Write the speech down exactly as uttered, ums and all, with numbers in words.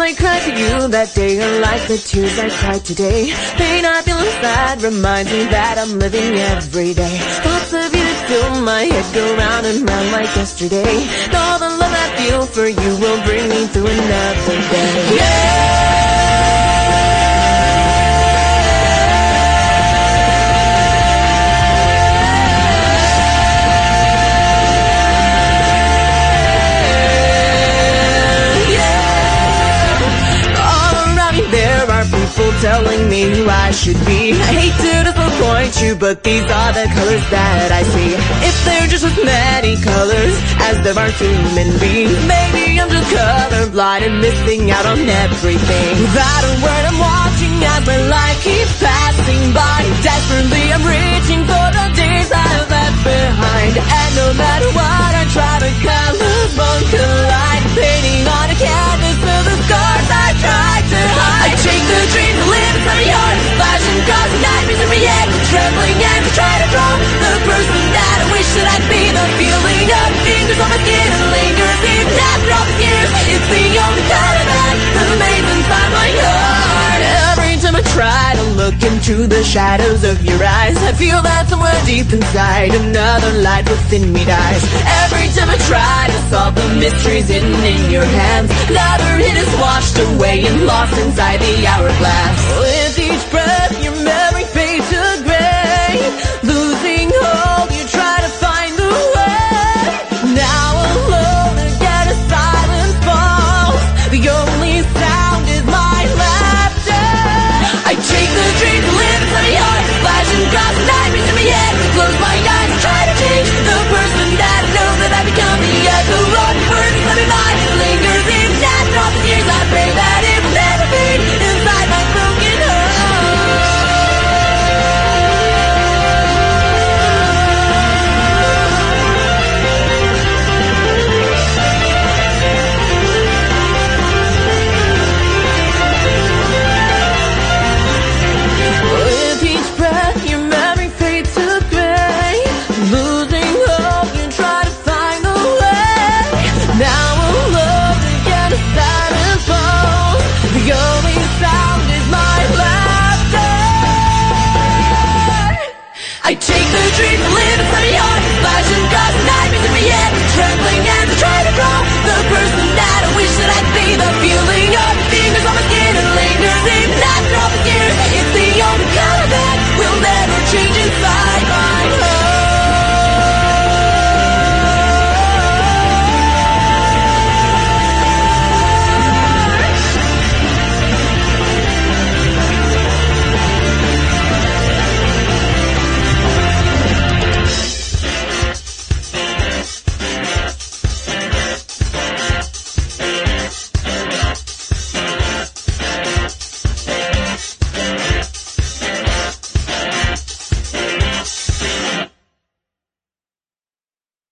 I cried to you that day are like the tears I cried today. Pain I feel inside reminds me that I'm living every day. Thoughts of you that fill my head go round and round like yesterday. All the love I feel for you will bring me through another day. Yeah. Telling me who I should be. I hate to disappoint you, but these are the colors that I see. If they're just as many colors as there are human beings, maybe I'm just colorblind and missing out on everything. Without a word I'm watching as my life keeps passing by. Desperately I'm reaching for the days I've left behind. And no matter what I try, the colors won't collide. Painting on a canvas of the scars I tried to hide. I take the dream to live inside my heart, flashing across nightmares in my head, trembling and I try to draw the person that I wish that I'd be. The feeling of fingers on my skin lingers even after all these years. It's the only color that remains inside my heart. Every time I try to look into the shadows of your eyes, I feel that somewhere deep inside another light within me dies. Every time I try to solve the mysteries hidden in your hands, another hit is washed away and lost inside the hourglass. With each breath your memory fades to gray. Losing hope you try to find the way. Now alone again as silence falls, the only sound is my laughter. I take the dream to live inside my heart, flashing across the nightmares in my head. Close my eyes and try to change the person that I know that I become. The echo of the words that my mind lingers in after all the years. I pray that it will never fade inside my broken heart. With each breath your memory fades to gray. Losing hope you try to find the way. Now alone again as silence falls, the only sound is my laughter. I take the dream to live inside my heart, flashing across